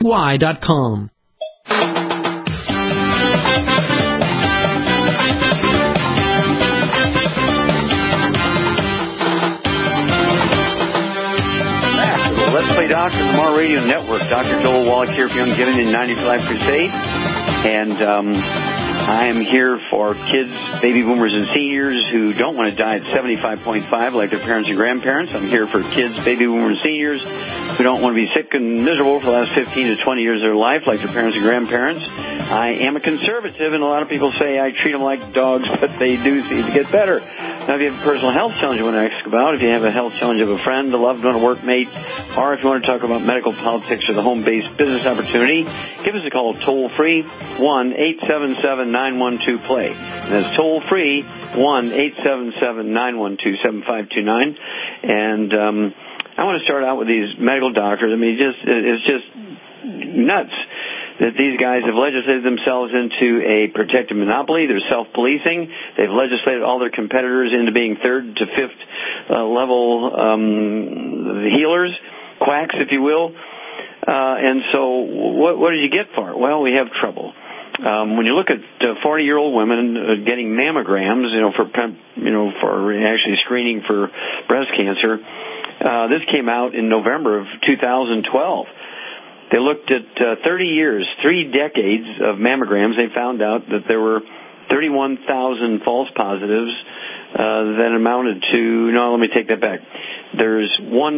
AskWhy.com. Let's Play Doctor on the Mar Radio Network. Dr. Joel Wallach here for Young Giving in 95 Crusade. And I am here for kids, baby boomers, and seniors who don't want to die at 75.5 like their parents and grandparents. I'm here for kids, baby boomers, and seniors who don't want to be sick and miserable for the last 15 to 20 years of their life like their parents and grandparents. I am a conservative, and a lot of people say I treat them like dogs, but they do seem to get better. Now, if you have a personal health challenge you want to ask about, if you have a health challenge of a friend, a loved one, a workmate, or if you want to talk about medical politics or the home-based business opportunity, give us a call toll-free, 1-877-912-PLAY. That's toll-free, 1-877-912-7529. And I want to start out with these medical doctors. I mean, it's just nuts that these guys have legislated themselves into a protected monopoly. They're self-policing. They've legislated all their competitors into being third to fifth level healers, quacks, if you will. And so what did you get for it? Well, we have trouble. When you look at 40-year-old women getting mammograms, for actually screening for breast cancer, this came out in November of 2012. They looked at 30 years, 3 decades of mammograms. They found out that there were 31,000 false positives that amounted to, let me take that back. There's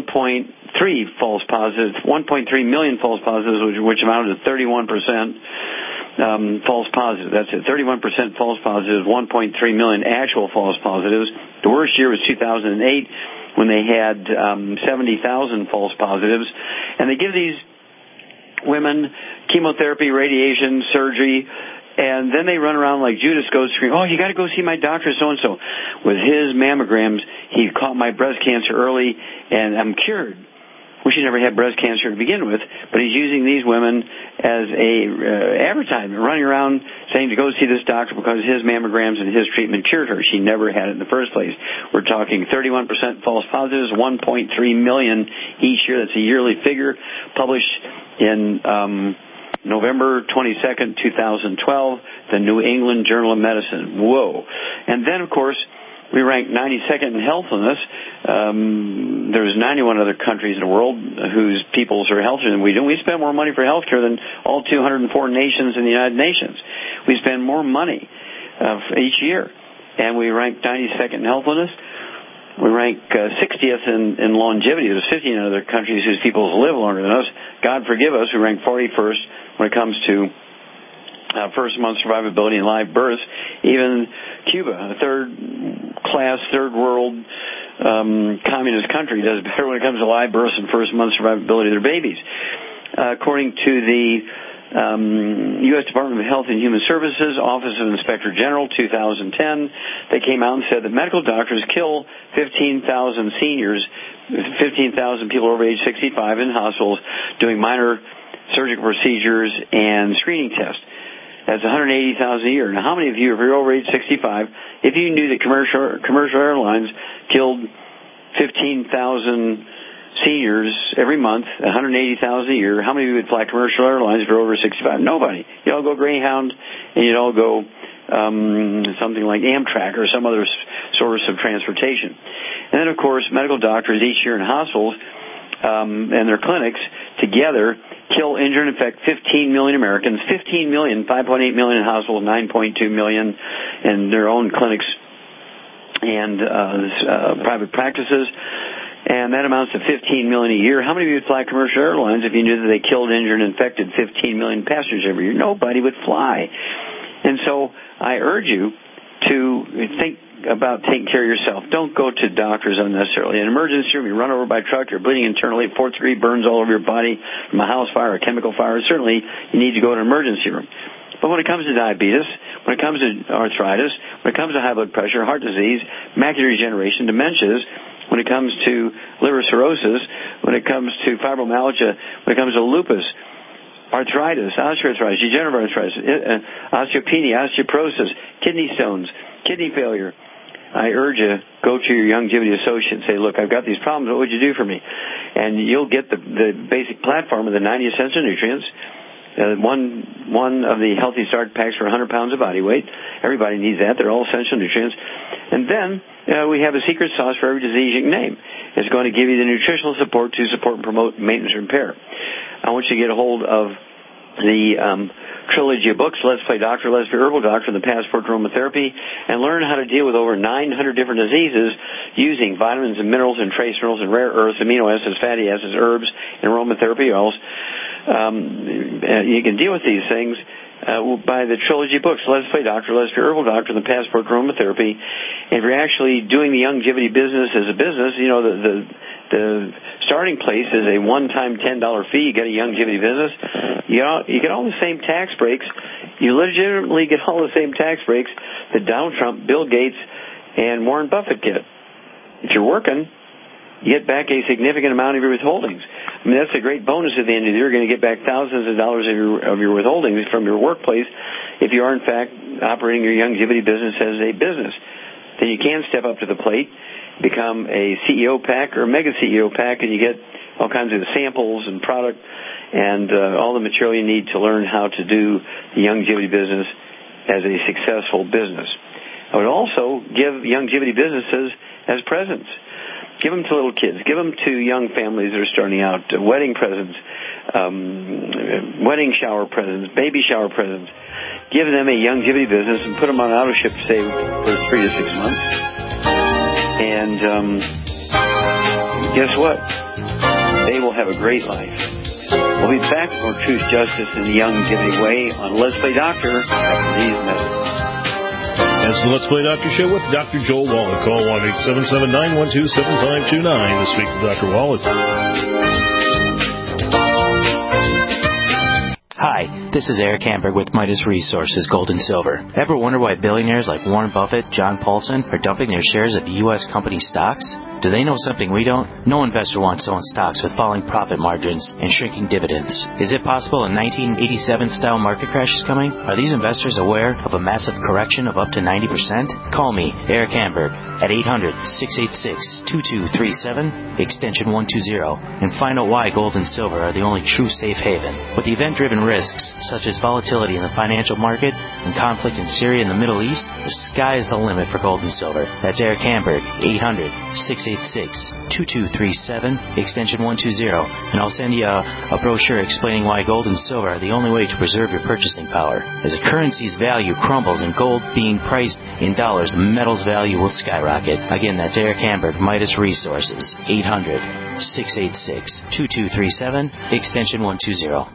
1.3 false positives, 1.3 million false positives, which amounted to 31% false positives. That's it, 31% false positives, 1.3 million actual false positives. The worst year was 2008 when they had 70,000 false positives. And they give these women chemotherapy, radiation, surgery, and then they run around like Judas goes screaming, oh, you got to go see my doctor so-and-so. With his mammograms, he caught my breast cancer early, and I'm cured. Well, she never had breast cancer to begin with, but he's using these women as a advertisement, running around saying to go see this doctor because his mammograms and his treatment cured her. She never had it in the first place. We're talking 31% false positives, 1.3 million each year. That's a yearly figure published in November 22nd, 2012, the New England Journal of Medicine. Whoa. And then, of course, we rank 92nd in healthfulness. There's 91 other countries in the world whose peoples are healthier than we do. We spend more money for health care than all 204 nations in the United Nations. We spend more money each year, and we rank 92nd in healthfulness. We rank 60th in longevity. There's 15 other countries whose peoples live longer than us. God forgive us, we rank 41st when it comes to first-month survivability and live births. Even Cuba, a third-class, third-world communist country, does better when it comes to live births and first-month survivability of their babies. According to the U.S. Department of Health and Human Services, Office of Inspector General, 2010, they came out and said that medical doctors kill 15,000 seniors, 15,000 people over age 65 in hospitals doing minor surgical procedures and screening tests. That's 180,000 a year. Now, how many of you, if you're over age 65, if you knew that commercial airlines killed 15,000 seniors every month, 180,000 a year, how many of you would fly commercial airlines if you're over 65? Nobody. You'd all go Greyhound, and you'd all go something like Amtrak or some other source of transportation. And then, of course, medical doctors each year in hospitals and their clinics together kill, injure, and infect 15 million Americans. 15 million, 5.8 million in hospitals, 9.2 million in their own clinics and private practices. And that amounts to 15 million a year. How many of you would fly commercial airlines if you knew that they killed, injured, and infected 15 million passengers every year? Nobody would fly. And so I urge you to think about taking care of yourself. Don't go to doctors unnecessarily. In an emergency room, you're run over by a truck, you're bleeding internally, 4th degree burns all over your body from a house fire or a chemical fire. Certainly, you need to go to an emergency room. But when it comes to diabetes, when it comes to arthritis, when it comes to high blood pressure, heart disease, macular degeneration, dementias, when it comes to liver cirrhosis, when it comes to fibromyalgia, when it comes to lupus, arthritis, osteoarthritis, degenerative arthritis, osteopenia, osteoporosis, kidney stones, kidney failure, I urge you, go to your Youngevity associate and say, look, I've got these problems. What would you do for me? And you'll get the basic platform of the 90 essential nutrients, one of the healthy start packs for 100 pounds of body weight. Everybody needs that. They're all essential nutrients. And then we have a secret sauce for every disease you can name. It's going to give you the nutritional support to support and promote maintenance and repair. I want you to get a hold of the trilogy of books, Let's Play Doctor, Let's Be Herbal Doctor, and the Passport to Aromatherapy, and learn how to deal with over 900 different diseases using vitamins and minerals and trace minerals and rare earths, amino acids, fatty acids, herbs, and aromatherapy oils. You can deal with these things by the trilogy books, Let's Play Doctor, Let's Be Herbal Doctor, and the Passport to Aromatherapy. And if you're actually doing the Youngevity business as a business, you know, the starting place is a one-time $10 fee. You get a Youngevity business. You get all the same tax breaks. You legitimately get all the same tax breaks that Donald Trump, Bill Gates, and Warren Buffett get. If you're working, you get back a significant amount of your withholdings. I mean, that's a great bonus at the end of the year. You're going to get back thousands of dollars of your withholdings from your workplace if you are, in fact, operating your Youngevity business as a business. Then you can step up to the plate, become a CEO pack or a mega CEO pack, and you get all kinds of samples and product and all the material you need to learn how to do the Youngevity business as a successful business. I would also give Youngevity businesses as presents. Give them to little kids. Give them to young families that are starting out, wedding presents, wedding shower presents, baby shower presents. Give them a Youngevity business and put them on auto ship, say, for 3 to 6 months. And guess what? They will have a great life. We'll be back with more Truth, Justice, and the Youngevity Way on Let's Play Doctor after these messages. That's the Let's Play Doctor Show with Dr. Joel Wallach. Call 1-877-912-7529 to speak to Dr. Wallach. Hi, this is Eric Hamburg with Midas Resources Gold and Silver. Ever wonder why billionaires like Warren Buffett, John Paulson are dumping their shares of U.S. company stocks? Do they know something we don't? No investor wants to own stocks with falling profit margins and shrinking dividends. Is it possible a 1987-style market crash is coming? Are these investors aware of a massive correction of up to 90%? Call me, Eric Hamburg, at 800-686-2237, extension 120, and find out why gold and silver are the only true safe haven. With event-driven risks, such as volatility in the financial market and conflict in Syria and the Middle East, the sky is the limit for gold and silver. That's Eric Hamburg, 800-686-2237, extension 120, and I'll send you a brochure explaining why gold and silver are the only way to preserve your purchasing power. As a currency's value crumbles and gold being priced in dollars, the metal's value will skyrocket. Again, that's Eric Hamburg, Midas Resources, 800-686-2237, extension 120.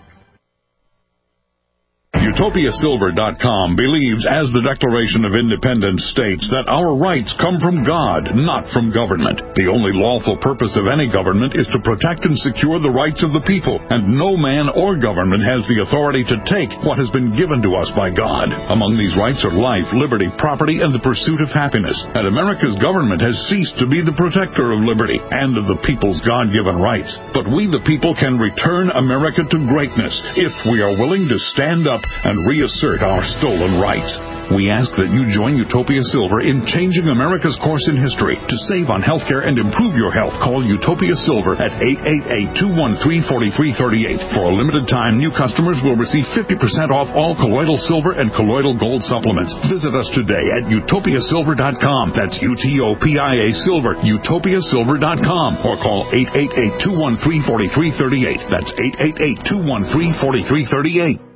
UtopiaSilver.com believes, as the Declaration of Independence states, that our rights come from God, not from government. The only lawful purpose of any government is to protect and secure the rights of the people, and no man or government has the authority to take what has been given to us by God. Among these rights are life, liberty, property, and the pursuit of happiness. And America's government has ceased to be the protector of liberty and of the people's God-given rights. But we, the people, can return America to greatness if we are willing to stand up and reassert our stolen rights. We ask that you join Utopia Silver in changing America's course in history. To save on healthcare and improve your health, call Utopia Silver at 888-213-4338. For a limited time, new customers will receive 50% off all colloidal silver and colloidal gold supplements. Visit us today at utopiasilver.com. That's UTOPIA Silver, utopiasilver.com. Or call 888-213-4338. That's 888-213-4338.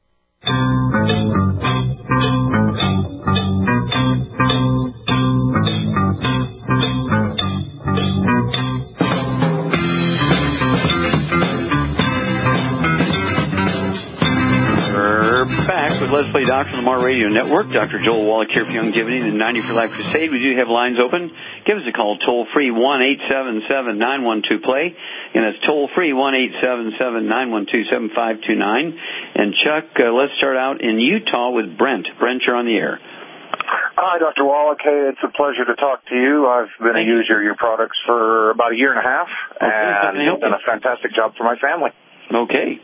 Let's Play Doctor on the Mar Radio Network. Dr. Joel Wallach here for Youngevity, the 90 for Life Crusade. We do have lines open. Give us a call, toll-free, 1-877-912-PLAY. And that's toll-free, 1-877-912-7529. And Chuck, let's start out in Utah with Brent. Brent, you're on the air. Hi, Dr. Wallach. Hey, it's a pleasure to talk to you. I've been a user of your products for about a year and a half, and you've done a fantastic job for my family. Okay.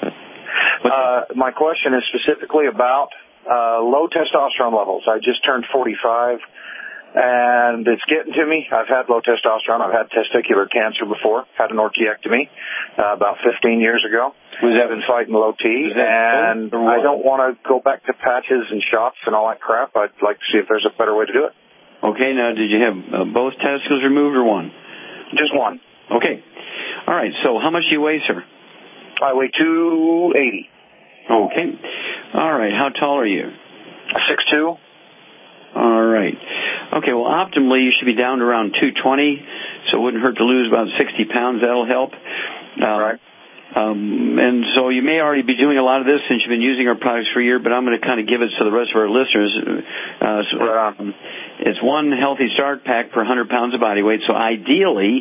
My question is specifically about low testosterone levels. I just turned 45, and it's getting to me. I've had low testosterone. I've had testicular cancer before. Had an orchiectomy about 15 years ago. I've been fighting low T, and I don't want to go back to patches and shots and all that crap. I'd like to see if there's a better way to do it. Okay, now did you have both testicles removed or one? Just one. Okay. All right, so how much do you weigh, sir? I weigh 280. Okay. All right, how tall are you? 6'2". All right. Okay, well, optimally, you should be down to around 220, so it wouldn't hurt to lose about 60 pounds. That'll help. Right. And so you may already be doing a lot of this since you've been using our products for a year, but I'm going to kind of give it to the rest of our listeners. It's one Healthy Start pack per 100 pounds of body weight. So ideally,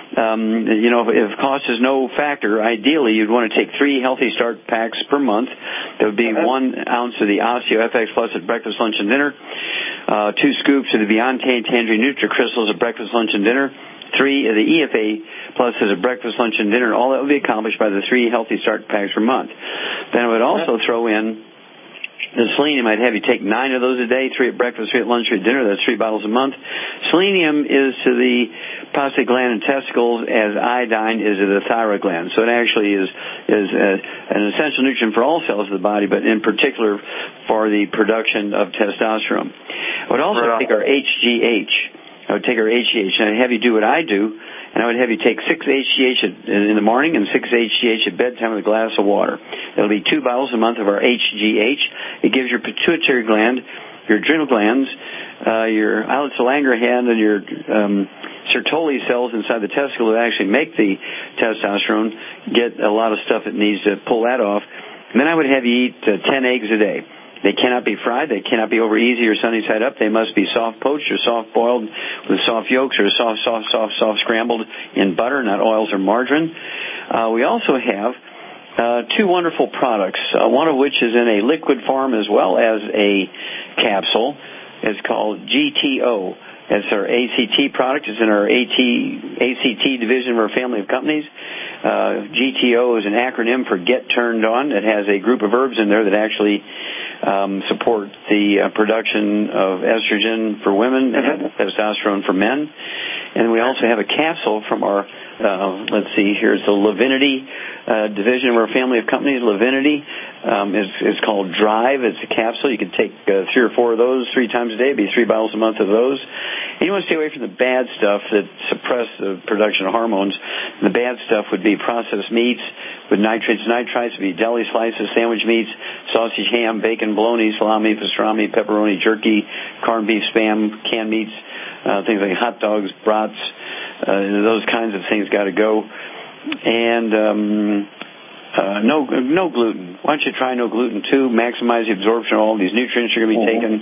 if cost is no factor, ideally you'd want to take 3 Healthy Start packs per month. That would be 1 ounce of the Osteo FX Plus at breakfast, lunch, and dinner, 2 scoops of the Beyond Tangerine NutriCrystals at breakfast, lunch, and dinner, 3 of the EFA Plus as a breakfast, lunch, and dinner. All that would be accomplished by the 3 Healthy Start packs per month. Then I would also throw in the selenium. I'd have you take 9 of those a day, 3 at breakfast, 3 at lunch, 3 at dinner. That's 3 bottles a month. Selenium is to the prostate gland and testicles as iodine is to the thyroid gland. So it actually is an essential nutrient for all cells of the body, but in particular for the production of testosterone. I would also take our HGH. And I'd have you do what I do, and I would have you take 6 HGH in the morning and 6 HGH at bedtime with a glass of water. That'll be 2 bottles a month of our HGH. It gives your pituitary gland, your adrenal glands, your islet of Langerhans, and your Sertoli cells inside the testicle that actually make the testosterone get a lot of stuff it needs to pull that off. And then I would have you eat 10 eggs a day. They cannot be fried. They cannot be over easy or sunny side up. They must be soft poached or soft boiled with soft yolks or soft scrambled in butter, not oils or margarine. We also have 2 wonderful products, one of which is in a liquid form as well as a capsule. It's called GTO. It's our ACT product. It's in our ACT division of our family of companies. GTO is an acronym for Get Turned On. It has a group of herbs in there that actually support the production of estrogen for women and testosterone for men. And we also have a capsule from our, it's the Lavinity division of our family of companies. Lavinity is called Drive. It's a capsule. You can take 3 or 4 of those 3 times a day. It'd be 3 bottles a month of those. And you want to stay away from the bad stuff that suppress the production of hormones. The bad stuff would be processed meats with nitrates, nitrites. It would be deli slices, sandwich meats, sausage, ham, bacon, bologna, salami, pastrami, pepperoni, jerky, corned beef, Spam, canned meats, things like hot dogs, brats, those kinds of things got to go. And no gluten. Why don't you try no gluten too? Maximize the absorption of all these nutrients you're going to be taking.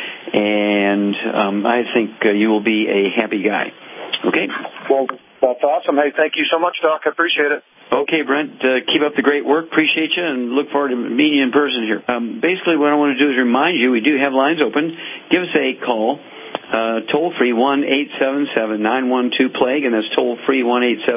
And I think you will be a happy guy. Okay? Well, that's awesome. Hey, thank you so much, Doc. I appreciate it. Okay, Brent, keep up the great work. Appreciate you, and look forward to meeting you in person here. Basically, what I want to do is remind you, we do have lines open. Give us a call, toll-free, 1-877-912-PLAGUE, and that's toll-free,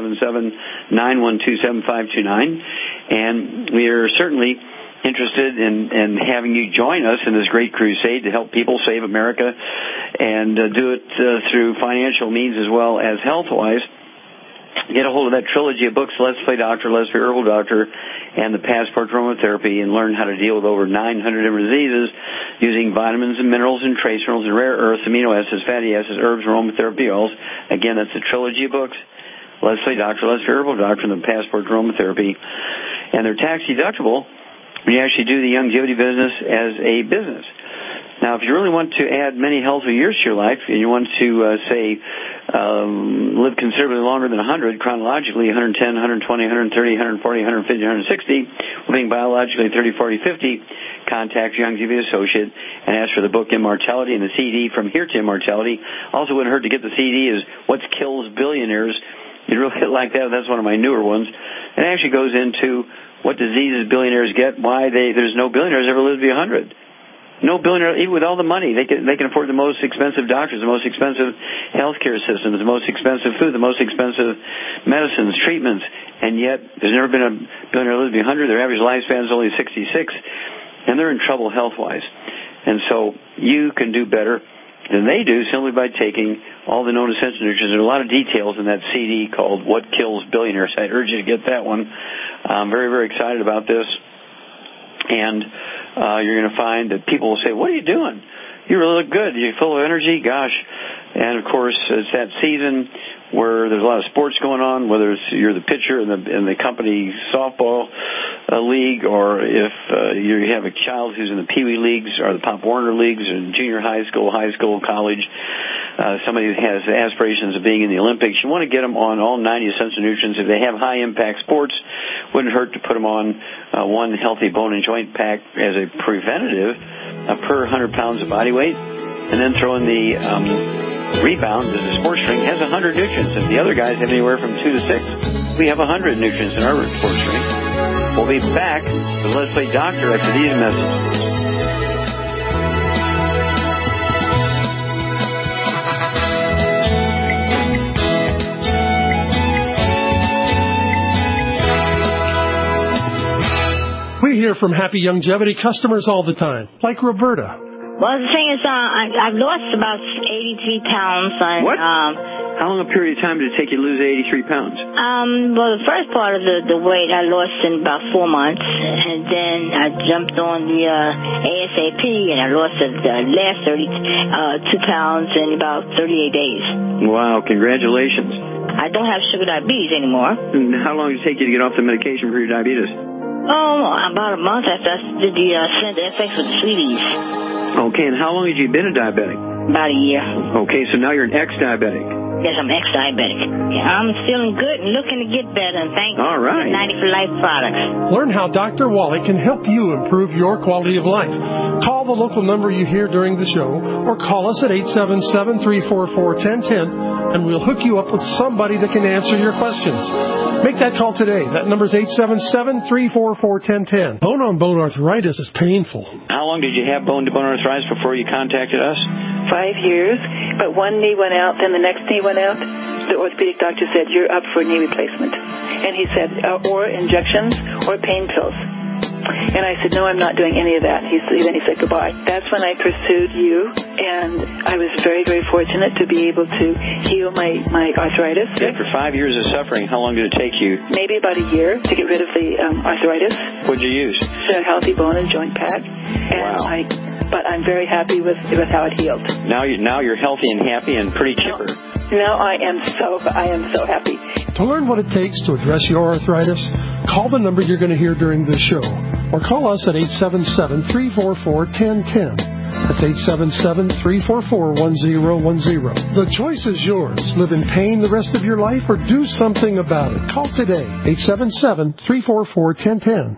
1-877-912-7529. And we are certainly interested in having you join us in this great crusade to help people save America and do it through financial means as well as health-wise. Get a hold of that trilogy of books, Let's Play Doctor, Let's Play Herbal Doctor, and the Passport Aromatherapy, and learn how to deal with over 900 different diseases using vitamins and minerals and trace minerals and rare earths, amino acids, fatty acids, herbs, aromatherapy oils. Again, that's a trilogy of books, Let's Play Doctor, Let's Play Herbal Doctor, and the Passport Aromatherapy. And they're tax deductible when you actually do the longevity business as a business. Now, if you really want to add many healthy years to your life, and you want to, live considerably longer than 100, chronologically, 110, 120, 130, 140, 150, 160, living biologically 30, 40, 50, contact your Youngevity associate and ask for the book Immortality and the CD From Here to Immortality. Also wouldn't hurt to get the CD is What Kills Billionaires. You'd really like that. That's one of my newer ones. It actually goes into what diseases billionaires get, why there's no billionaires ever lived to be 100. No billionaire, even with all the money, they can afford the most expensive doctors, the most expensive healthcare systems, the most expensive food, the most expensive medicines, treatments, and yet there's never been a billionaire lived to be 100. Their average lifespan is only 66, and they're in trouble health-wise. And so you can do better than they do simply by taking all the known essential nutrients. There are a lot of details in that CD called What Kills Billionaires. I urge you to get that one. I'm very, very excited about this. And you're going to find that people will say, what are you doing? You really look good. You're full of energy. Gosh. And, of course, it's that season where there's a lot of sports going on, whether it's you're the pitcher in the company softball league, or if you have a child who's in the Pee Wee leagues or the Pop Warner leagues or junior high school, college, somebody who has aspirations of being in the Olympics. You want to get them on all 90 essential nutrients. If they have high-impact sports, wouldn't hurt to put them on one healthy bone and joint pack as a preventative per 100 pounds of body weight, and then throw in the Rebound as a sports drink has 100 nutrients. If the other guys have anywhere from 2 to 6, we have 100 nutrients in our sports drink. We'll be back with Let's Play Doctor after these messages. We hear from Happy Longevity customers all the time, like Roberta. Well, the thing is, I've lost about 83 pounds. What? How long a period of time did it take you to lose 83 pounds? Well, the first part of the weight I lost in about 4 months, and then I jumped on the ASAP, and I lost the last 2 pounds in about 38 days. Wow, congratulations. I don't have sugar diabetes anymore. And how long did it take you to get off the medication for your diabetes? Oh, about a month after I did the FX with the sweeties. Okay, and how long have you been a diabetic? About a year. Okay, so now you're an ex-diabetic. Yes, I'm ex-diabetic. Yeah, I'm feeling good and looking to get better, and thank you for 90 for Life products. Learn how Dr. Wally can help you improve your quality of life. Call the local number you hear during the show, or call us at 877-344-1010, and we'll hook you up with somebody that can answer your questions. Make that call today. That number is 877-344-1010. Bone-on-bone arthritis is painful. How long did you have bone-to-bone arthritis before you contacted us? 5 years, but one knee went out, then the next knee went out. The orthopedic doctor said, you're up for knee replacement. And he said, or injections or pain pills. And I said, no, I'm not doing any of that. Then he said goodbye. That's when I pursued you, and I was very, very fortunate to be able to heal my arthritis. After 5 years of suffering, how long did it take you? Maybe about a year to get rid of the arthritis. What'd you use? The Healthy Bone and Joint Pack. And wow. But I'm very happy with how it healed. Now you're healthy and happy and pretty chipper. Now I am so happy. To learn what it takes to address your arthritis, call the number you're going to hear during this show, or call us at 877-344-1010. That's 877-344-1010. The choice is yours. Live in pain the rest of your life or do something about it. Call today, 877-344-1010.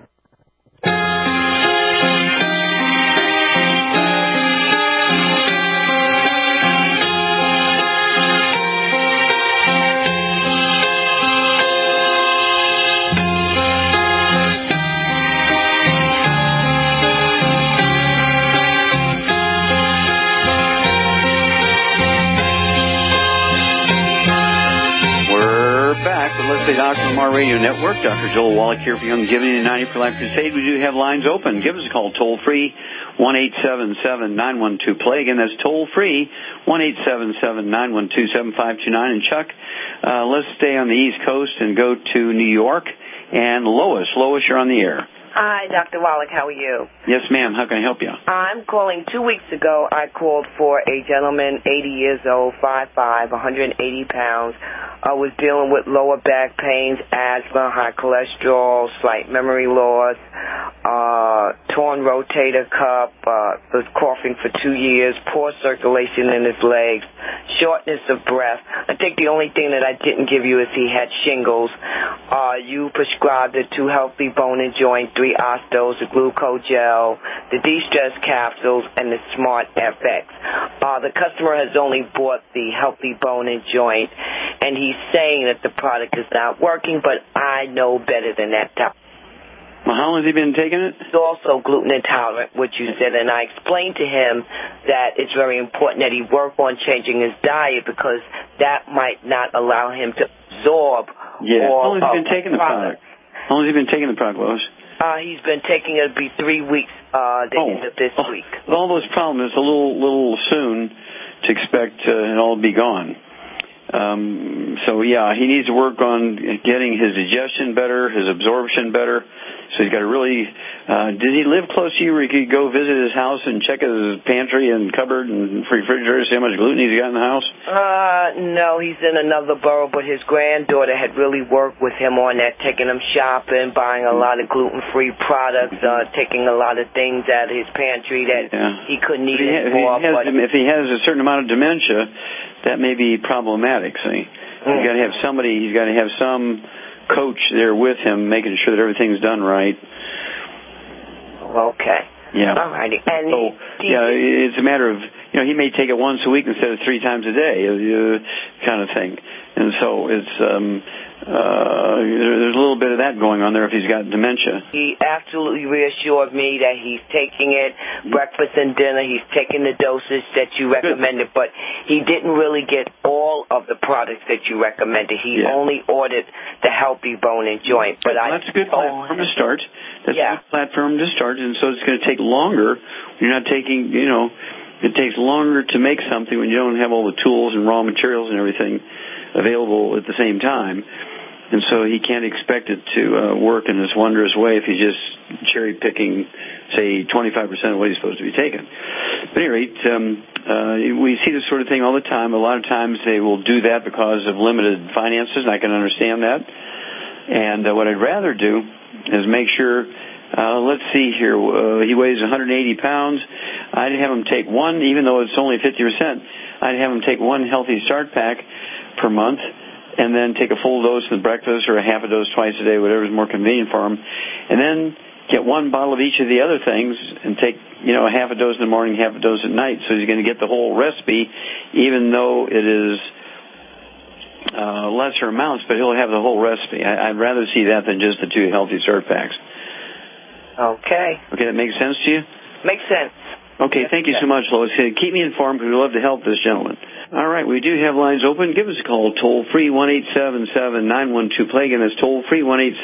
Let's Say Doctor from our radio network. Dr. Joel Wallach here for Young Giving and 90 for Life Crusade. We do have lines open. Give us a call toll-free, 1-877-912-PLAY. Again, that's toll-free, 1-877-912-7529. And Chuck, let's stay on the East Coast and go to New York. And Lois. Lois, you're on the air. Hi, Dr. Wallach. How are you? Yes, ma'am. How can I help you? I'm calling 2 weeks ago. I called for a gentleman, 80 years old, 5'5", 180 pounds. I was dealing with lower back pains, asthma, high cholesterol, slight memory loss, torn rotator cuff, was coughing for 2 years, poor circulation in his legs, shortness of breath. I think the only thing that I didn't give you is he had shingles. You prescribed the 2 Healthy Bone and Joint, 3 Ostos, the Glucogel, the De-Stress capsules, and the Smart FX. The customer has only bought the Healthy Bone and Joint, and he's saying that the product is not working, but I know better than that. Well, how long has he been taking it? He's also gluten intolerant, which you said, and I explained to him that it's very important that he work on changing his diet because that might not allow him to absorb How long all has he been taking the product? How long has he been taking the product, Lois? He's been taking it. It'll be 3 weeks, the end of this week. With all those problems, it's a little soon to expect it all to be gone. So yeah, he needs to work on getting his digestion better, his absorption better. So he's got to really, did he live close to you where you could go visit his house and check his pantry and cupboard and refrigerator, see how much gluten he's got in the house? No, he's in another borough, but his granddaughter had really worked with him on that, taking him shopping, buying a lot of gluten-free products, taking a lot of things out of his pantry that he couldn't eat anymore. If he has a certain amount of dementia, that may be problematic, see? He's got to have somebody, he's got to have some coach there with him, making sure that everything's done right. Okay. Yeah. All righty. And it's a matter of, he may take it once a week instead of 3 times a day, kind of thing. And so it's, there's a little bit of that going on there if he's got dementia. He absolutely reassured me that he's taking it, breakfast and dinner, he's taking the dosage that you recommended, but he didn't really get all of the products that you recommended. He only ordered the Healthy Bone and Joint. But that's a good platform to start. That's a good platform to start, and so it's going to take longer. You're not taking, it takes longer to make something when you don't have all the tools and raw materials and everything available at the same time. And so he can't expect it to work in this wondrous way if he's just cherry-picking, say, 25% of what he's supposed to be taking. But at any rate, we see this sort of thing all the time. A lot of times they will do that because of limited finances, and I can understand that. And what I'd rather do is make sure, let's see here, he weighs 180 pounds. I'd have him take one, even though it's only 50%, I'd have him take one Healthy Start Pack per month, and then take a full dose in the breakfast or a half a dose twice a day, whatever is more convenient for him, and then get one bottle of each of the other things and take, a half a dose in the morning, half a dose at night. So he's going to get the whole recipe, even though it is lesser amounts, but he'll have the whole recipe. I'd rather see that than just the 2 Healthy Start Packs. Okay. Okay, that makes sense to you? Makes sense. Okay, thank you so much, Lois. Keep me informed because we'd love to help this gentleman. All right, we do have lines open. Give us a call, toll-free, 1-877-912-PLAY. Again, that's toll-free,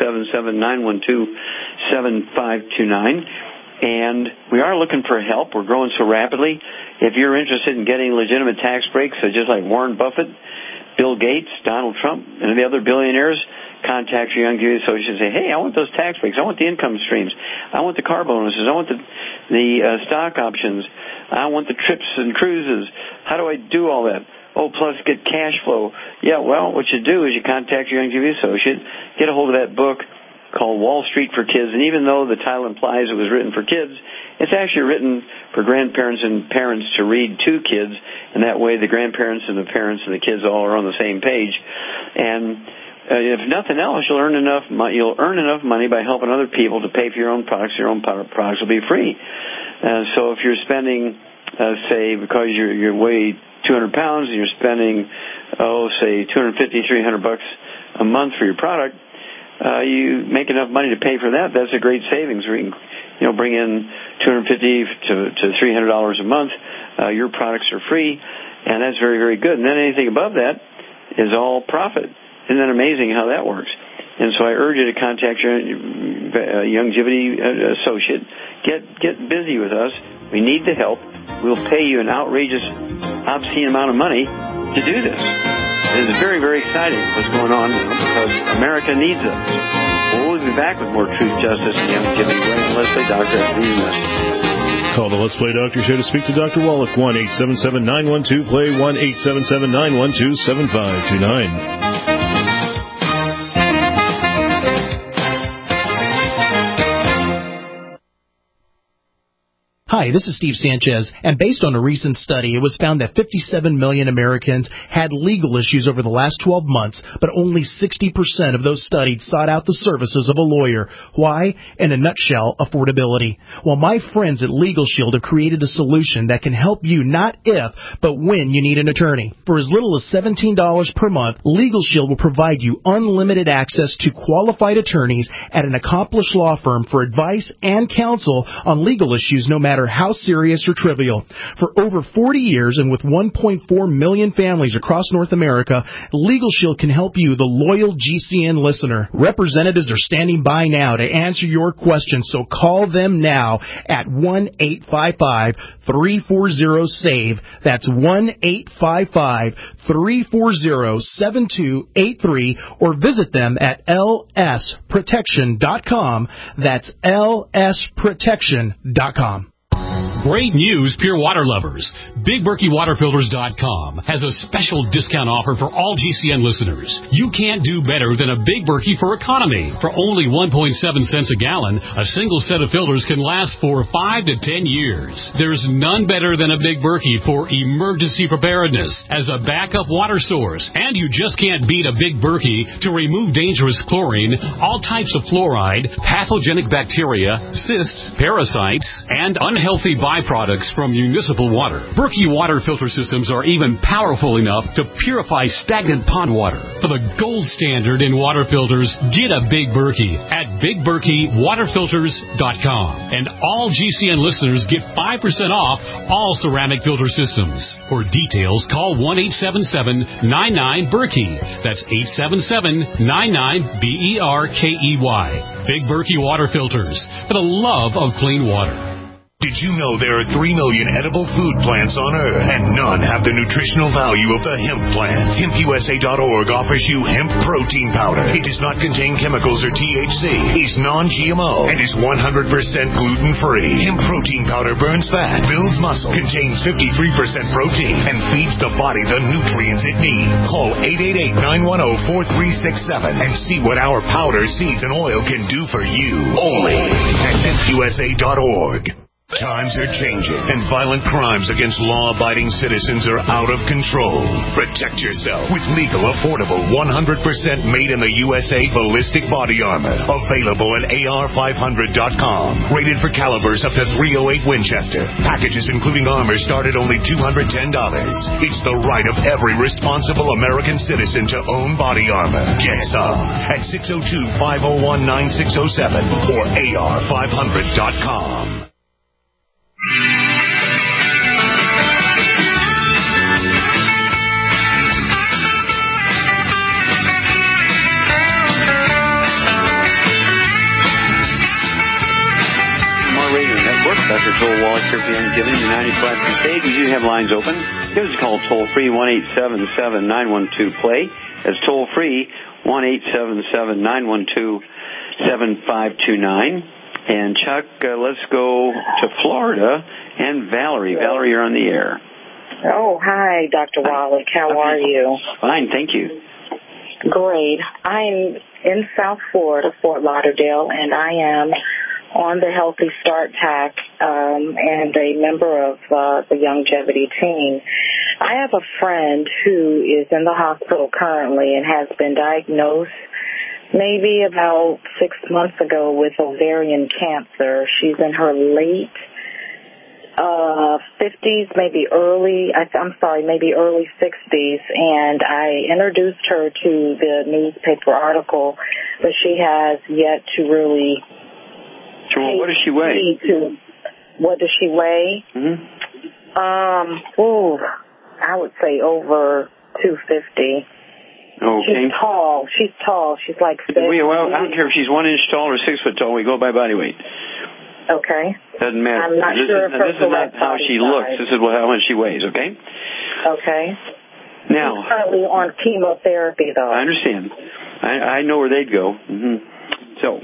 1-877-912-7529. And we are looking for help. We're growing so rapidly. If you're interested in getting legitimate tax breaks, just like Warren Buffett, Bill Gates, Donald Trump, and the other billionaires, contact your Young Community Association and say, hey, I want those tax breaks. I want the income streams. I want the car bonuses. I want the stock options. I want the trips and cruises. How do I do all that? Oh, plus get cash flow. Yeah, well, what you do is you contact your Young Community Associate, get a hold of that book called Wall Street for Kids. And even though the title implies it was written for kids, it's actually written for grandparents and parents to read to kids. And that way the grandparents and the parents and the kids all are on the same page. And if nothing else, you'll earn enough money by helping other people to pay for your own products. Your own products will be free. So if you're spending, say, because you weigh 200 pounds and you're spending, say, $250-300 a month for your product, you make enough money to pay for that. That's a great savings. Where you can, bring in $250 to $300 a month. Your products are free, and that's very, very good. And then anything above that is all profit. Isn't that amazing how that works? And so I urge you to contact your Youngevity associate. Get busy with us. We need the help. We'll pay you an outrageous, obscene amount of money to do this. It is very, very exciting what's going on now because America needs us. We'll be back with more truth, justice, and Youngevity. Let's Play Doctor after these messages. Call the Let's Play Doctor Show to speak to Dr. Wallach, 1-877-912-PLAY, 1-877-912-7529. Hi, this is Steve Sanchez, and based on a recent study, it was found that 57 million Americans had legal issues over the last 12 months, but only 60% of those studied sought out the services of a lawyer. Why? In a nutshell, affordability. Well, my friends at Legal Shield have created a solution that can help you not if, but when you need an attorney. For as little as $17 per month, Legal Shield will provide you unlimited access to qualified attorneys at an accomplished law firm for advice and counsel on legal issues no matter how serious or trivial. For over 40 years and with 1.4 million families across North America, Legal Shield can help you, the loyal GCN listener. Representatives are standing by now to answer your questions, so call them now at 1-855-340-SAVE. That's 1-855-340-7283, or visit them at lsprotection.com. That's lsprotection.com. Great news, pure water lovers. BigBerkeyWaterFilters.com has a special discount offer for all GCN listeners. You can't do better than a Big Berkey for economy. For only 1.7 cents a gallon, a single set of filters can last for 5 to 10 years. There's none better than a Big Berkey for emergency preparedness as a backup water source. And you just can't beat a Big Berkey to remove dangerous chlorine, all types of fluoride, pathogenic bacteria, cysts, parasites, and unhealthy byproducts from municipal water. Berkey water filter systems are even powerful enough to purify stagnant pond water. For the gold standard in water filters, get a Big Berkey at BigBerkeyWaterFilters.com. And all GCN listeners get 5% off all ceramic filter systems. For details, call 1-877-99-BERKEY. That's 877-99-BERKEY. Big Berkey Water Filters, for the love of clean water. Did you know there are 3 million edible food plants on Earth, and none have the nutritional value of the hemp plant? HempUSA.org offers you hemp protein powder. It does not contain chemicals or THC, is non-GMO, and is 100% gluten-free. Hemp protein powder burns fat, builds muscle, contains 53% protein, and feeds the body the nutrients it needs. Call 888-910-4367 and see what our powder, seeds, and oil can do for you. Only at HempUSA.org. Times are changing, and violent crimes against law-abiding citizens are out of control. Protect yourself with legal, affordable, 100% made in the USA ballistic body armor. Available at AR500.com. Rated for calibers up to .308 Winchester. Packages including armor start at only $210. It's the right of every responsible American citizen to own body armor. Get some at 602-501-9607 or AR500.com. Dr. Joel Wallach here for Youngevity, United Class Crusade. We do have lines open. Give us a call toll-free, 1-877-912-PLAY. That's toll-free, 1-877-912-7529. And Chuck, let's go to Florida and Valerie. Valerie, you're on the air. Oh, hi, Dr. Wallach. How are you? Fine, thank you. Great. I'm in South Florida, Fort Lauderdale, and I am on the Healthy Start PAC and a member of the Youngevity team. I have a friend who is in the hospital currently and has been diagnosed maybe about 6 months ago with ovarian cancer. She's in her late 50s, maybe early 60s, and I introduced her to the newspaper article, but she has yet to really... What does she weigh? What does she weigh? Mm-hmm. I would say over 250. Okay. She's tall. She's like 6 feet. Well, I don't care if she's 1 inch tall or 6 foot tall. We go by body weight. Okay. Doesn't matter. I'm not sure if this is not how she looks. This is how much she weighs, okay? Okay. Now, she's currently on chemotherapy, though. I understand. I know where they'd go. Mm-hmm. So,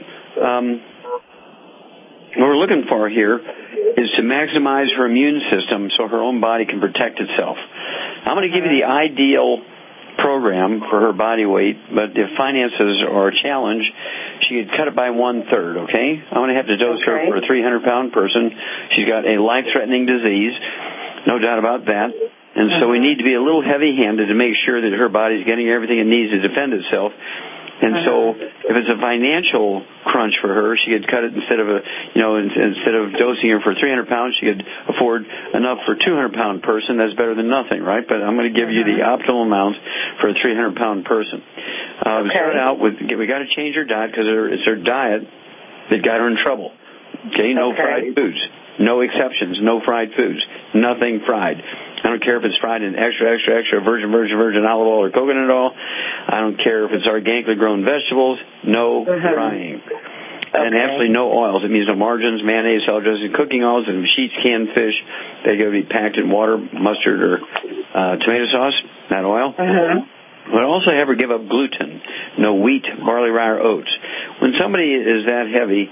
what we're looking for here is to maximize her immune system so her own body can protect itself. I'm going to give you the ideal program for her body weight, but if finances are a challenge, she could cut it by 1/3, okay? I'm going to have to dose her for a 300-pound person. She's got a life-threatening disease, no doubt about that. And so we need to be a little heavy-handed to make sure that her body's getting everything it needs to defend itself. And so, if it's a financial crunch for her, she could cut it instead of dosing her for 300 pounds, she could afford enough for a 200-pound person. That's better than nothing, right? But I'm going to give you the optimal amount for a 300-pound person. We start out with, we got to change her diet because it's her diet that got her in trouble. Okay, no fried foods. No exceptions. No fried foods. Nothing fried. I don't care if it's fried in extra virgin olive oil or coconut oil. I don't care if it's organically grown vegetables. No frying. And absolutely no oils. It means no margarines, mayonnaise, salad dressing, cooking oils, and sheets, canned fish. They got to be packed in water, mustard, or tomato sauce, not oil. But also have her give up gluten. No wheat, barley, rye, or oats. When somebody is that heavy,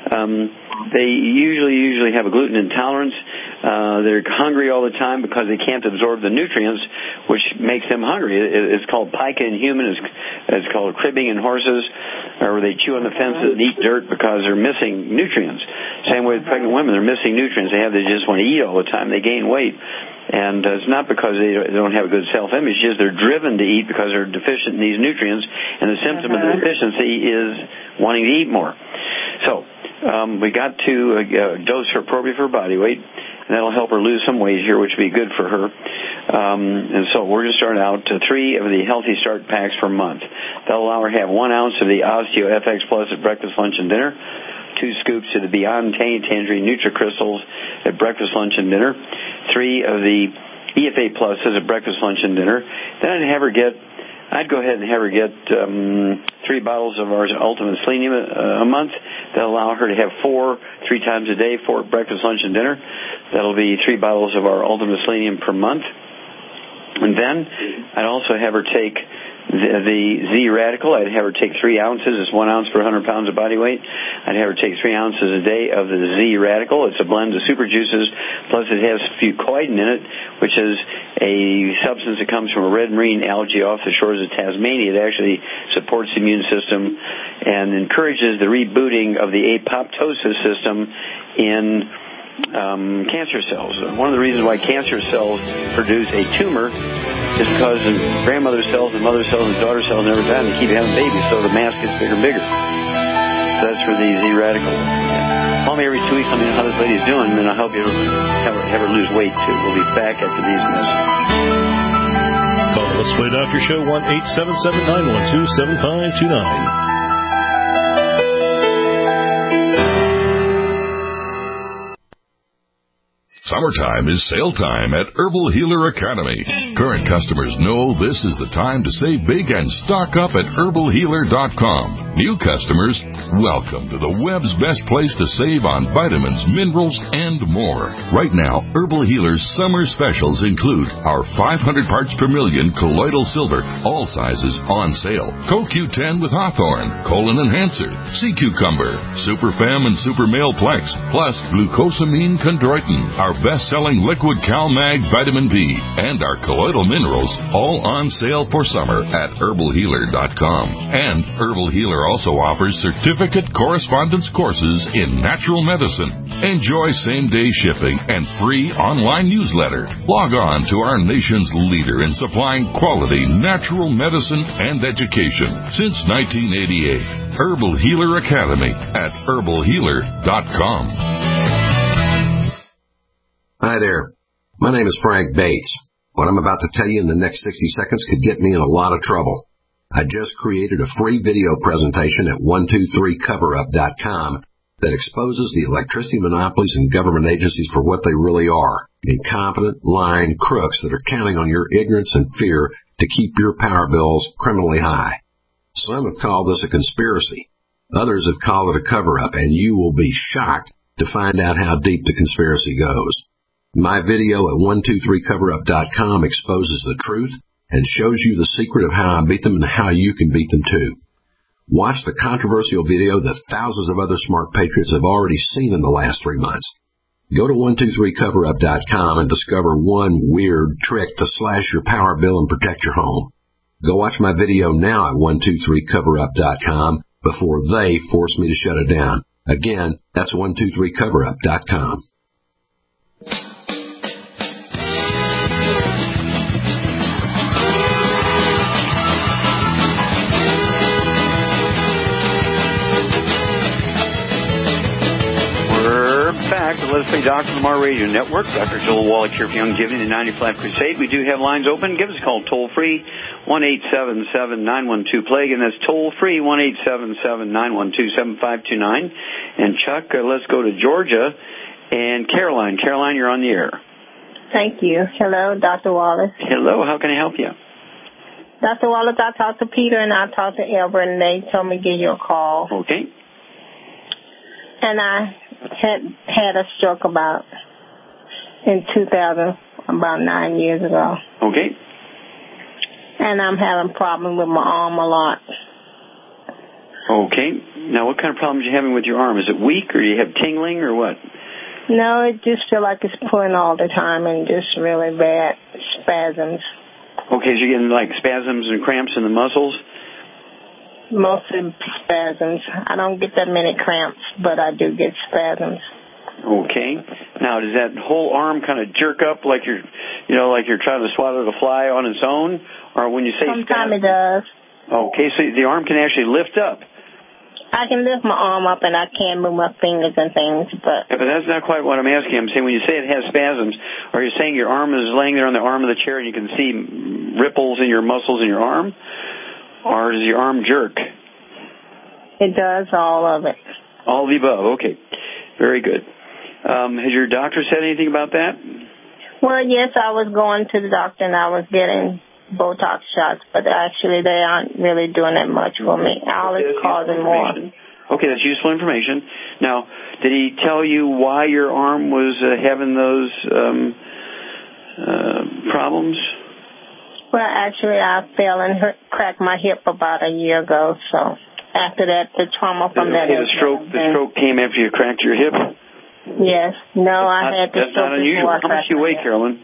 they usually have a gluten intolerance. They're hungry all the time because they can't absorb the nutrients, which makes them hungry. It's called pica in humans. It's called cribbing in horses, or they chew on the fences and eat dirt because they're missing nutrients. Same way with pregnant women. They're missing nutrients. They just want to eat all the time. They gain weight. And it's not because they don't have a good self-image. It's just they're driven to eat because they're deficient in these nutrients, and the symptom of the deficiency is wanting to eat more. So we got to dose her appropriate for her body weight, and that'll help her lose some weight here, which would be good for her. And so we're going to start out 3 of the Healthy Start packs per month. That'll allow her to have 1 ounce of the Osteo FX Plus at breakfast, lunch, and dinner. 2 scoops of the Beyond Tangerine Nutri-Crystals at breakfast, lunch, and dinner. 3 of the EFA Pluses at breakfast, lunch, and dinner. Then I'd go ahead and have her get 3 bottles of our Ultimate Selenium a month. That'll allow her to have 4 3 times a day, 4 at breakfast, lunch, and dinner. That'll be 3 bottles of our Ultimate Selenium per month. And then I'd also have her take the Z-Radical. I'd have her take 3 ounces. It's 1 ounce per 100 pounds of body weight. I'd have her take 3 ounces a day of the Z-Radical. It's a blend of super juices, plus it has fucoidan in it, which is a substance that comes from a red marine algae off the shores of Tasmania. It actually supports the immune system and encourages the rebooting of the apoptosis system in cancer cells. One of the reasons why cancer cells produce a tumor is because grandmother cells and mother cells and daughter cells never die, and they keep having babies, so the mass gets bigger and bigger. So that's for the Z-Radical. Call me every 2 weeks. Let me know how this lady's doing, and I'll help you have her lose weight, too. We'll be back after these messages. Call the Let's Play Doctor Show, 1-877-912-7529. Summertime is sale time at Herbal Healer Academy. Current customers know this is the time to save big and stock up at herbalhealer.com. New customers, welcome to the web's best place to save on vitamins, minerals, and more. Right now, Herbal Healer's summer specials include our 500 parts per million colloidal silver, all sizes on sale. CoQ10 with Hawthorne, Colon Enhancer, Sea Cucumber, Super Fem and Super Male Plex, plus glucosamine chondroitin, our best-selling liquid CalMag vitamin B, and our colloidal minerals, all on sale for summer at herbalhealer.com. And Herbal Healer also offers certificate correspondence courses in natural medicine. Enjoy same-day shipping and free online newsletter. Log on to our nation's leader in supplying quality natural medicine and education since 1988. Herbal Healer Academy at herbalhealer.com. Hi there. My name is Frank Bates. What I'm about to tell you in the next 60 seconds could get me in a lot of trouble. I just created a free video presentation at 123coverup.com that exposes the electricity monopolies and government agencies for what they really are, incompetent, lying crooks that are counting on your ignorance and fear to keep your power bills criminally high. Some have called this a conspiracy. Others have called it a cover-up, and you will be shocked to find out how deep the conspiracy goes. My video at 123coverup.com exposes the truth and shows you the secret of how I beat them and how you can beat them too. Watch the controversial video that thousands of other smart patriots have already seen in the last 3 months. Go to 123coverup.com and discover one weird trick to slash your power bill and protect your home. Go watch my video now at 123coverup.com before they force me to shut it down. Again, that's 123coverup.com. Let's Play Doctor Lamar Radio Network. Dr. Joel Wallach here for Youngevity and the 90 Flat Crusade. We do have lines open. Give us a call toll-free, 1-877-912-PLAGUE, and that's toll-free, 1-877-912-7529. And Chuck, let's go to Georgia. and Caroline. Caroline, you're on the air. Thank you. Hello, Dr. Wallace. Hello, how can I help you? Dr. Wallace, I talked to Peter and I talked to Albert, and they told me to give you a call. Okay. And I had a stroke in 2000, about 9 years ago. Okay. And I'm having problems with my arm a lot. Okay. Now, what kind of problems are you having with your arm? Is it weak, or do you have tingling, or what? No, it just feels like it's pulling all the time and just really bad spasms. Okay, so you're getting like spasms and cramps in the muscles? Mostly spasms. I don't get that many cramps, but I do get spasms. Okay. Now, does that whole arm kind of jerk up like you're trying to swallow the fly on its own? Or when you say sometimes it does. Okay, so the arm can actually lift up. I can lift my arm up and I can move my fingers and things, but... Yeah, but that's not quite what I'm asking. I'm saying when you say it has spasms, are you saying your arm is laying there on the arm of the chair and you can see ripples in your muscles in your arm? Or does your arm jerk? It does, all of it. All of the above, okay. Very good. Has your doctor said anything about that? Well, yes, I was going to the doctor and I was getting Botox shots, but actually they aren't really doing that much for me. All it's causing more. Okay, that's useful information. Now, did he tell you why your arm was having those problems? Well, actually, I fell and cracked my hip about a year ago, so after that, the trauma from that... Okay, the stroke came after you cracked your hip? Yes. No, I had the stroke. That's not unusual. How much do you weigh, Carolyn?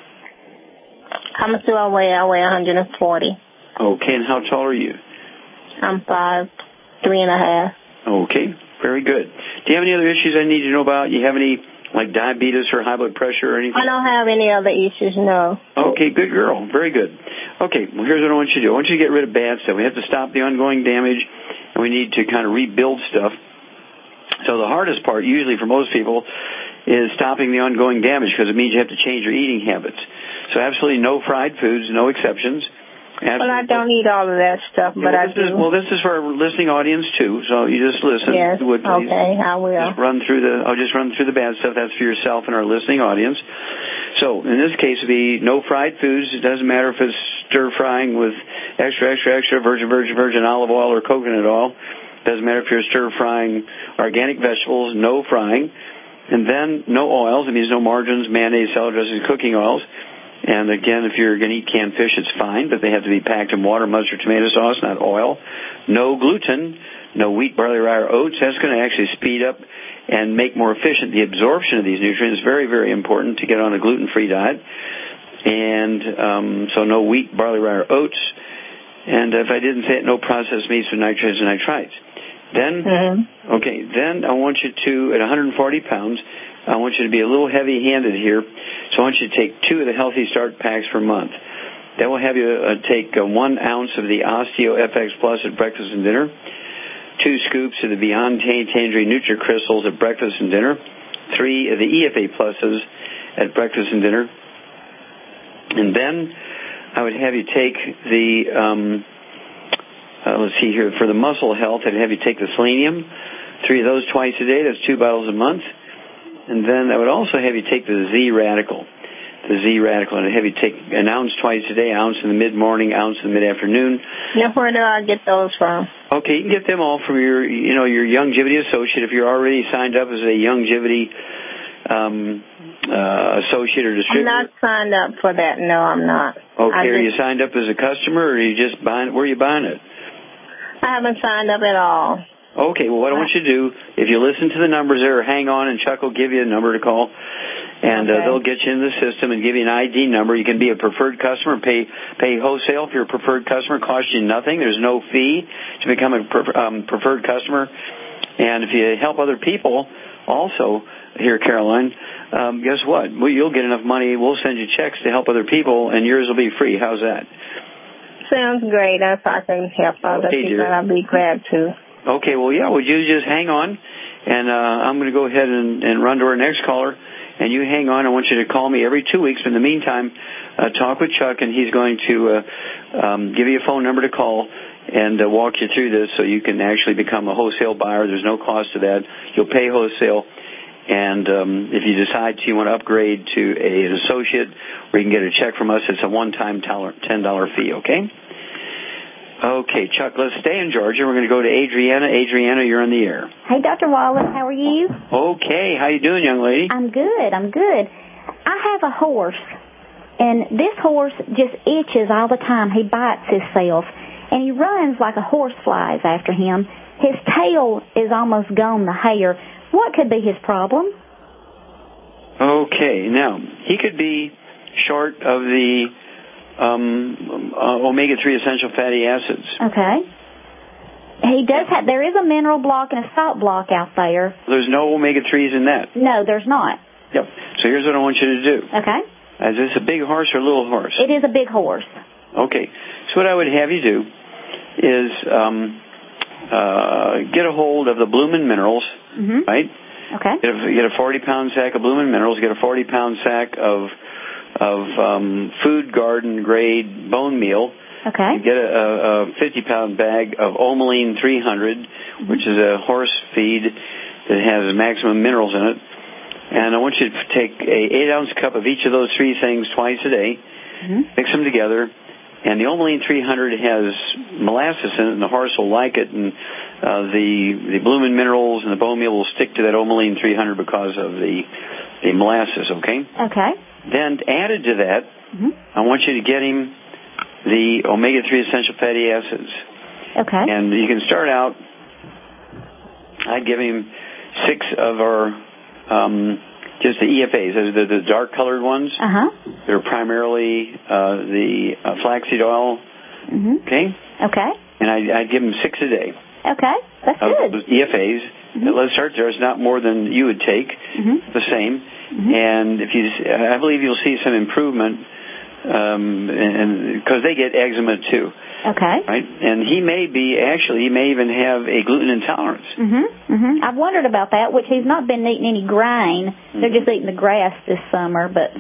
How much do I weigh? I weigh 140. Okay, and how tall are you? I'm 5'3.5". Okay, very good. Do you have any other issues I need to know about? You have any, like diabetes or high blood pressure or anything? I don't have any other issues, no. Okay, good girl. Very good. Okay, well, here's what I want you to do. I want you to get rid of bad stuff. We have to stop the ongoing damage, and we need to kind of rebuild stuff. So the hardest part, usually for most people, is stopping the ongoing damage because it means you have to change your eating habits. So absolutely no fried foods, no exceptions. Absolutely. Well, I don't eat all of that stuff, but I do. This is for our listening audience, too, so you just listen. Yes, okay, I will. I'll just run through the bad stuff. That's for yourself and our listening audience. So, in this case, it would be no fried foods. It doesn't matter if it's stir-frying with extra virgin olive oil or coconut oil. It doesn't matter if you're stir-frying organic vegetables, no frying. And then no oils. It means no margarines, mayonnaise, salad dressings, cooking oils. And again, if you're going to eat canned fish, it's fine, but they have to be packed in water, mustard, tomato sauce, not oil. No gluten, no wheat, barley, rye, or oats. That's going to actually speed up and make more efficient the absorption of these nutrients. Very, very important to get on a gluten-free diet. And so no wheat, barley, rye, or oats. And if I didn't say it, no processed meats with nitrates and nitrites. Then, then I want you to, at 140 pounds, I want you to be a little heavy-handed here. So I want you to take 2 of the Healthy Start packs per month. That will have you take 1 ounce of the Osteo FX Plus at breakfast and dinner, 2 scoops of the Beyond Tangerine Nutri-Crystals at breakfast and dinner, 3 of the EFA Pluses at breakfast and dinner. And then I would have you take the, let's see here, for the muscle health, I'd have you take the selenium, 3 of those twice a day. That's 2 bottles a month. And then I would also have you take the Z-Radical. The Z-Radical. And I'd have you take an ounce twice a day, ounce in the mid-morning, ounce in the mid-afternoon. Yeah, where do I get those from? Okay, you can get them all from your Youngevity associate. If you're already signed up as a Youngevity associate or distributor. I'm not signed up for that. No, I'm not. Okay, are you signed up as a customer, or are you just buying? Where are you buying it? I haven't signed up at all. Okay, well, what I want you to do, if you listen to the numbers there, hang on, and Chuck will give you a number to call, and they'll get you in the system and give you an ID number. You can be a preferred customer, pay wholesale. If you're a preferred customer, it costs you nothing. There's no fee to become a preferred customer. And if you help other people also here, Caroline, guess what? Well, you'll get enough money. We'll send you checks to help other people, and yours will be free. How's that? Sounds great. If I can help other people, I'll be glad to. Okay, well, yeah, would you just hang on, and I'm going to go ahead and run to our next caller, and you hang on. I want you to call me every 2 weeks. In the meantime, talk with Chuck, and he's going to give you a phone number to call and walk you through this so you can actually become a wholesale buyer. There's no cost to that. You'll pay wholesale, And if you decide you want to upgrade to an associate, where you can get a check from us, it's a one-time $10 fee, okay? Okay, Chuck, let's stay in Georgia. We're going to go to Adriana. Adriana, you're on the air. Hey, Dr. Wallace, how are you? Okay, how you doing, young lady? I'm good. I have a horse, and this horse just itches all the time. He bites himself, and he runs like a horse flies after him. His tail is almost gone, the hair. What could be his problem? Okay, now, he could be short of the omega-3 essential fatty acids. Okay. He does have, there is a mineral block and a salt block out there. There's no omega-3s in that. No, there's not. Yep. So here's what I want you to do. Okay. Is this a big horse or a little horse? It is a big horse. Okay. So what I would have you do is get a hold of the Bloomin' Minerals, right? Okay. Get a 40-pound sack of Bloomin' Minerals. Get a 40-pound sack of food garden grade bone meal. Okay. You get a 50-pound bag of Omeline 300, which is a horse feed that has maximum minerals in it. And I want you to take a 8-ounce cup of each of those three things twice a day, mix them together, and the Omeline 300 has molasses in it, and the horse will like it, and the Bloomin' Minerals and the bone meal will stick to that Omeline 300 because of the molasses, okay? Okay. Then added to that, I want you to get him the omega-3 essential fatty acids. Okay. And you can start out, I'd give him 6 of our just the EFAs, the dark-colored ones. They're primarily the flaxseed oil. Okay? Okay. And I'd give them 6 a day. Okay. That's good. Those EFAs. Let's start there. It's not more than you would take. The same. And I believe you'll see some improvement, and because they get eczema too. Okay. Right? And he may even have a gluten intolerance. I've wondered about that, which he's not been eating any grain. They're just eating the grass this summer, but...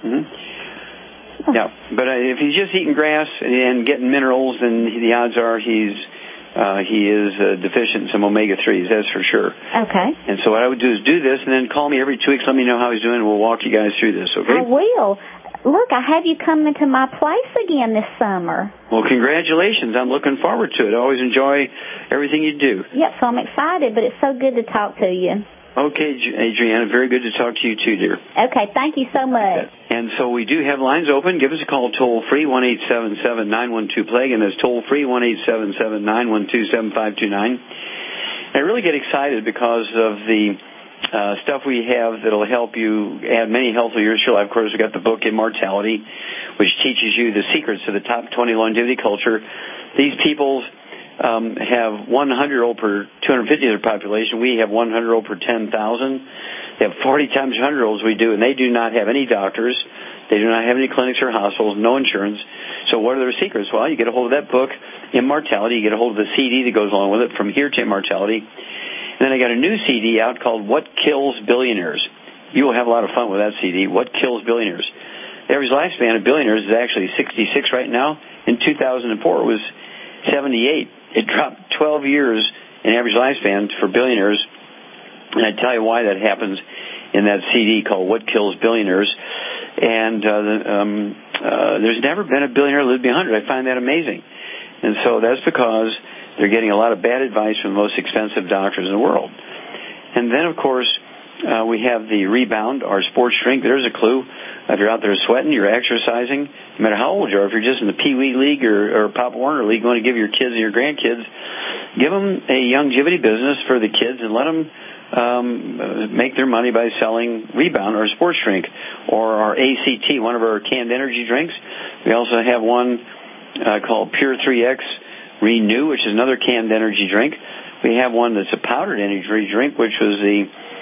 Yeah, but if he's just eating grass and getting minerals, then the odds are he is deficient in some omega-3s, that's for sure. Okay. And so what I would do is do this, and then call me every 2 weeks, let me know how he's doing, and we'll walk you guys through this, okay? I will. Look, I have you come into my place again this summer. Well, congratulations. I'm looking forward to it. I always enjoy everything you do. Yep, so I'm excited, but it's so good to talk to you. Okay, Adriana, very good to talk to you too, dear. Okay, thank you so much. And so we do have lines open. Give us a call toll-free, 1-877-912-PLAGUE, and that's toll-free, 1-877-912-7529. I really get excited because of the stuff we have that'll help you add many healthy years to your life. Of course, we've got the book Immortality, which teaches you the secrets of the top 20 longevity culture. These people have 100-year-old per 250 of their population. We have 100-year-old per 10,000. They have 40 times 100-year-olds we do, and they do not have any doctors. They do not have any clinics or hospitals, no insurance. So what are their secrets? Well, you get a hold of that book, Immortality. You get a hold of the CD that goes along with it, From Here to Immortality. And then I got a new CD out called What Kills Billionaires. You will have a lot of fun with that CD, What Kills Billionaires. The average lifespan of billionaires is actually 66 right now. In 2004, it was 78. It dropped 12 years in average lifespan for billionaires. And I tell you why that happens in that CD called What Kills Billionaires. And there's never been a billionaire who lived to be 100. I find that amazing. And so that's because they're getting a lot of bad advice from the most expensive doctors in the world. And then, of course, we have the Rebound, our sports drink. There's a clue. If you're out there sweating, you're exercising, no matter how old you are, if you're just in the Pee Wee League or Pop Warner League, you want to give your kids and your grandkids, give them a longevity business for the kids and let them make their money by selling Rebound, our sports drink, or our ACT, one of our canned energy drinks. We also have one called Pure 3X Renew, which is another canned energy drink. We have one that's a powdered energy drink, which was the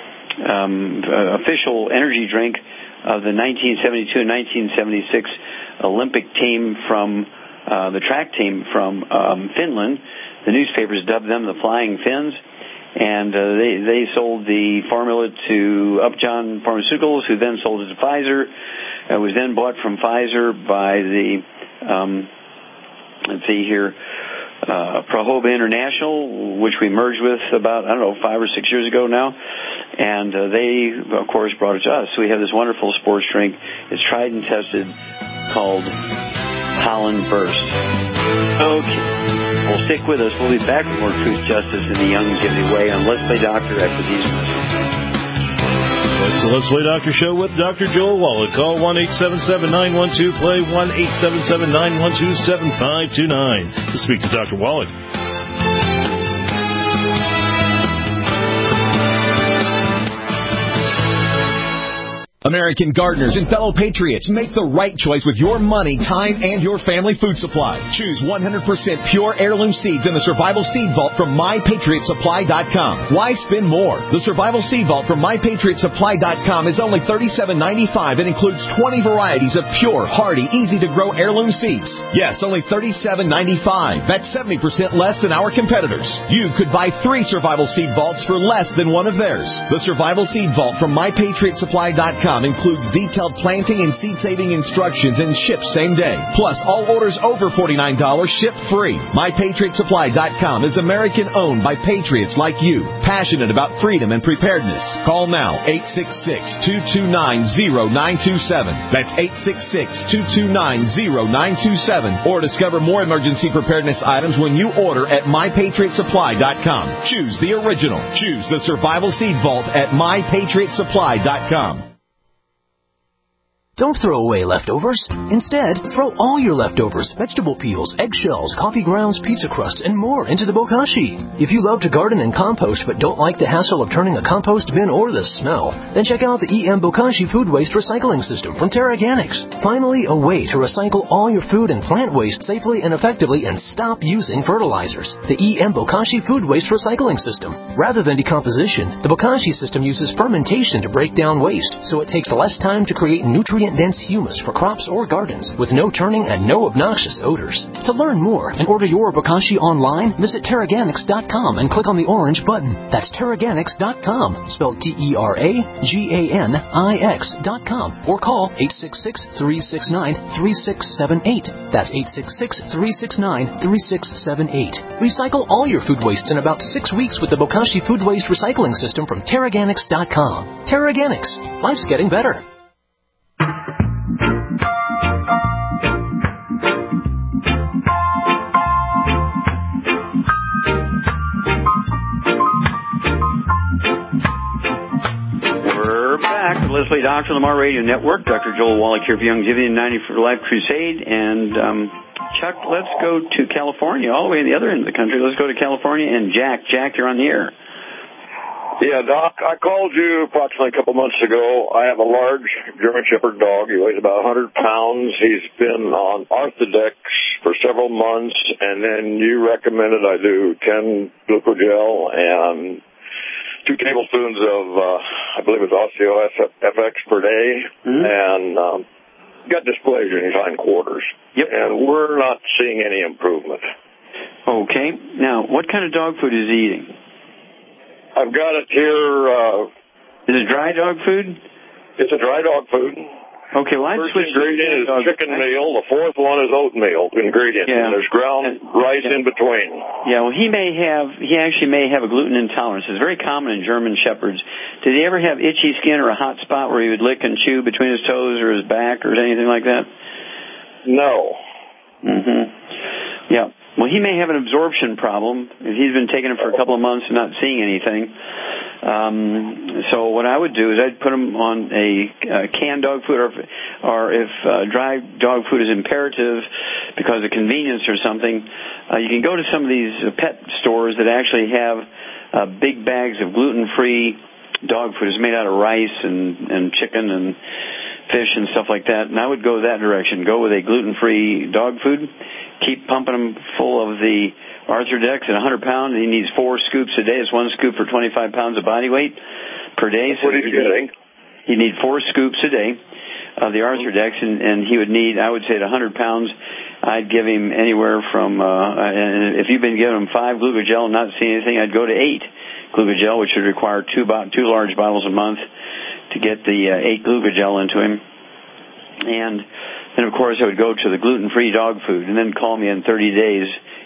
official energy drink of the 1972 and 1976 Olympic team from the track team from Finland. The newspapers dubbed them the Flying Finns, and they sold the formula to Upjohn Pharmaceuticals, who then sold it to Pfizer. It was then bought from Pfizer by the let's see here, Prohoba International, which we merged with about, 5 or 6 years ago now. And they, of course, brought it to us. So we have this wonderful sports drink. It's tried and tested, called Holland Burst. Okay. Well, stick with us. We'll be back with more Truth, Justice, and the Youngevity Way on Let's Play Doctor after these messages. It's the Let's Play Doctor Show with Dr. Joel Wallach. Call 1-877-912-PLAY, 1-877-912-7529 to speak to Dr. Wallach. American gardeners and fellow patriots, make the right choice with your money, time, and your family food supply. Choose 100% pure heirloom seeds in the Survival Seed Vault from MyPatriotSupply.com. Why spend more? The Survival Seed Vault from MyPatriotSupply.com is only $37.95 and includes 20 varieties of pure, hardy, easy-to-grow heirloom seeds. Yes, only $37.95. That's 70% less than our competitors. You could buy 3 Survival Seed Vaults for less than one of theirs. The Survival Seed Vault from MyPatriotSupply.com includes detailed planting and seed-saving instructions and ships same day. Plus, all orders over $49 ship free. MyPatriotSupply.com is American-owned by patriots like you, passionate about freedom and preparedness. Call now, 866-229-0927. That's 866-229-0927. Or discover more emergency preparedness items when you order at MyPatriotSupply.com. Choose the original. Choose the Survival Seed Vault at MyPatriotSupply.com. Don't throw away leftovers. Instead, throw all your leftovers, vegetable peels, eggshells, coffee grounds, pizza crusts, and more into the bokashi. If you love to garden and compost but don't like the hassle of turning a compost bin or the smell, then check out the EM Bokashi Food Waste Recycling System from Terraganics. Finally, a way to recycle all your food and plant waste safely and effectively and stop using fertilizers. The EM Bokashi Food Waste Recycling System. Rather than decomposition, the Bokashi system uses fermentation to break down waste, so it takes less time to create nutrient-dense humus for crops or gardens with no turning and no obnoxious odors. To learn more and order your Bokashi online, visit Terraganics.com and click on the orange button. That's Terraganics.com, spelled Terraganix.com, or call 866-369-3678. That's 866-369-3678. Recycle all your food wastes in about 6 weeks with the Bokashi Food Waste Recycling System from Terraganics.com. Terraganics. Life's getting better. Leslie Doctor, Lamar Radio Network. Dr. Joel Wallach here for Youngevity and 90 for Life Crusade. And Chuck, let's go to California, all the way on the other end of the country. Let's go to California. And Jack, you're on the air. Yeah, Doc, I called you approximately a couple months ago. I have a large German Shepherd dog. He weighs about 100 pounds. He's been on Orthodex for several months, and then you recommended I do 10 Glucogel and 2 tablespoons of, I believe it's Osteo-FX per day, and got dysplasia in his hindquarters. Yep. And we're not seeing any improvement. Okay. Now, what kind of dog food is he eating? I've got it here. Is it dry dog food? It's a dry dog food. Okay, well, First ingredient is chicken meal. The fourth one is oatmeal ingredient. Yeah. And there's ground rice in between. Yeah, well, he actually may have a gluten intolerance. It's very common in German Shepherds. Did he ever have itchy skin or a hot spot where he would lick and chew between his toes or his back or anything like that? No. Yeah. Well, he may have an absorption problem if he's been taking it for a couple of months and not seeing anything. So what I would do is I'd put him on a canned dog food, or if dry dog food is imperative because of convenience or something, you can go to some of these pet stores that actually have big bags of gluten-free dog food. It's made out of rice and chicken and fish and stuff like that. And I would go that direction. Go with a gluten-free dog food. Keep pumping him full of the Arthrodex at 100 pounds. He needs 4 scoops a day. It's 1 scoop for 25 pounds of body weight per day. So what are you getting? He'd need 4 scoops a day of the Arthrodex, and he would need, I would say, at 100 pounds, I'd give him anywhere from, and if you've been giving him 5 Glucogel and not seeing anything, I'd go to 8 Glucogel, which would require 2 large bottles a month to get the 8 Glucogel into him. And then, of course, I would go to the gluten-free dog food and then call me in 30 days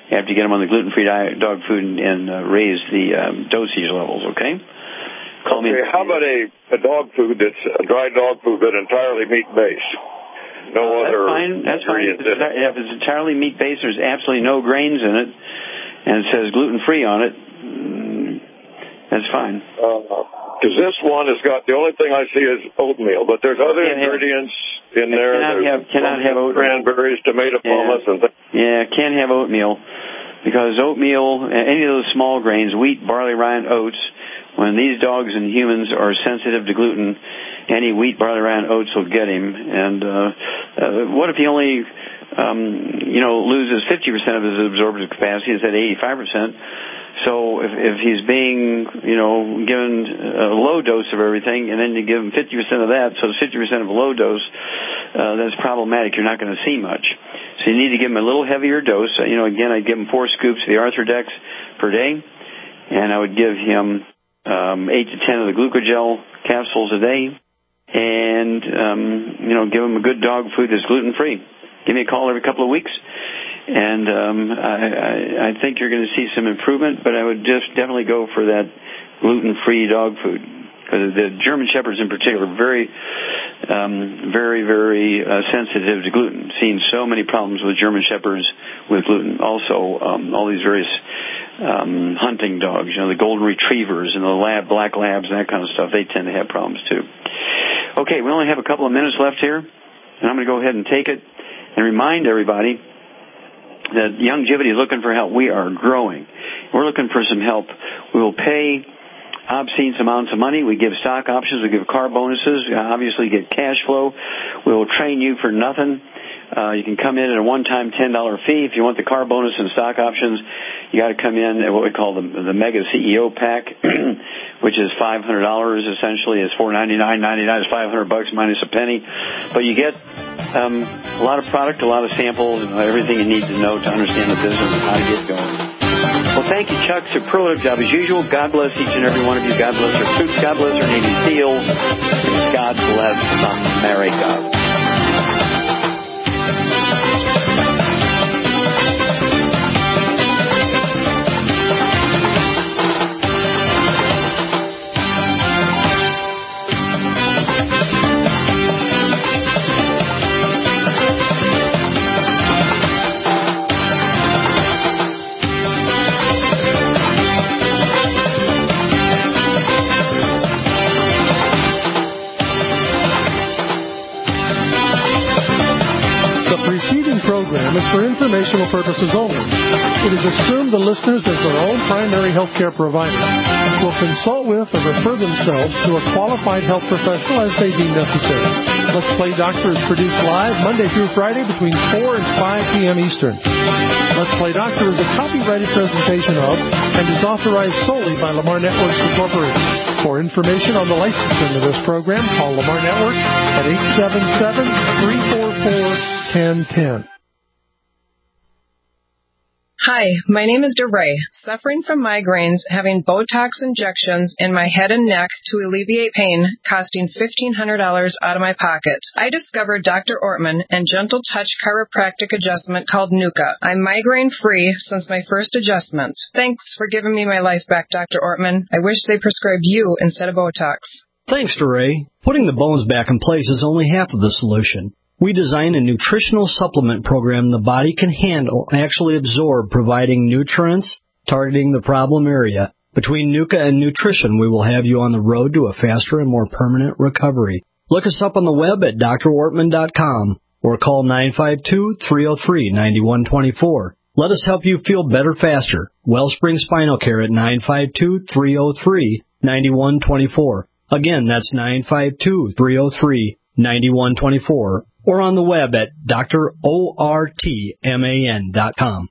after you get them on the gluten-free dog food and raise the dosage levels, okay? Call me. How about a dog food that's a dry dog food but entirely meat-based? No other. That's fine. If it's entirely meat-based, there's absolutely no grains in it, and it says gluten-free on it, that's fine. Because this one has got, the only thing I see is oatmeal, but there's other ingredients in there. Cannot have oatmeal. Cranberries, tomato pumice, and things. Yeah, can't have oatmeal, because oatmeal, any of those small grains, wheat, barley, rye, and oats, when these dogs and humans are sensitive to gluten, any wheat, barley, rye, and oats will get him. And what if he only, loses 50% of his absorptive capacity instead of 85%? So if he's being, given a low dose of everything, and then you give him 50% of that, so 50% of a low dose, that's problematic. You're not going to see much. So you need to give him a little heavier dose. Again, I'd give him 4 scoops of the Arthrodex per day, and I would give him 8 to 10 of the glucogel capsules a day, and, give him a good dog food that's gluten-free. Give me a call every couple of weeks. And I think you're going to see some improvement, but I would just definitely go for that gluten-free dog food, because the German Shepherds in particular are very, very sensitive to gluten. Seen so many problems with German Shepherds with gluten. Also, all these various hunting dogs, the golden retrievers and the black labs and that kind of stuff, they tend to have problems too. Okay, we only have a couple of minutes left here, and I'm going to go ahead and take it and remind everybody that Youngevity is looking for help. We are growing. We're looking for some help. We will pay obscene amounts of money. We give stock options. We give car bonuses. We obviously get cash flow. We will train you for nothing. You can come in at a one-time $10 fee. If you want the car bonus and stock options, you got to come in at what we call the Mega CEO Pack, which is $500 essentially. It's $499.99. It's $500 minus a penny. But you get a lot of product, a lot of samples, and everything you need to know to understand the business and how to get going. Well, thank you, Chuck. Superlative job as usual. God bless each and every one of you. God bless our troops. God bless our Navy SEALs. And God bless America. Program is for informational purposes only. It is assumed the listeners, as their own primary health care provider, will consult with or refer themselves to a qualified health professional as they deem necessary. Let's Play Doctor is produced live Monday through Friday between 4 and 5 p.m. Eastern. Let's Play Doctor is a copyrighted presentation of and is authorized solely by Lamar Networks Incorporated. For information on the licensing of this program, call Lamar Networks at 877-344-1010. Hi, my name is DeRay. Suffering from migraines, having Botox injections in my head and neck to alleviate pain, costing $1,500 out of my pocket. I discovered Dr. Ortman and Gentle Touch chiropractic adjustment called NUCA. I'm migraine-free since my first adjustment. Thanks for giving me my life back, Dr. Ortman. I wish they prescribed you instead of Botox. Thanks, DeRay. Putting the bones back in place is only half of the solution. We designed a nutritional supplement program the body can handle and actually absorb, providing nutrients, targeting the problem area. Between NUCA and nutrition, we will have you on the road to a faster and more permanent recovery. Look us up on the web at drortman.com or call 952-303-9124. Let us help you feel better faster. Wellspring Spinal Care at 952-303-9124. Again, that's 952-303-9124. Or on the web at drortman.com.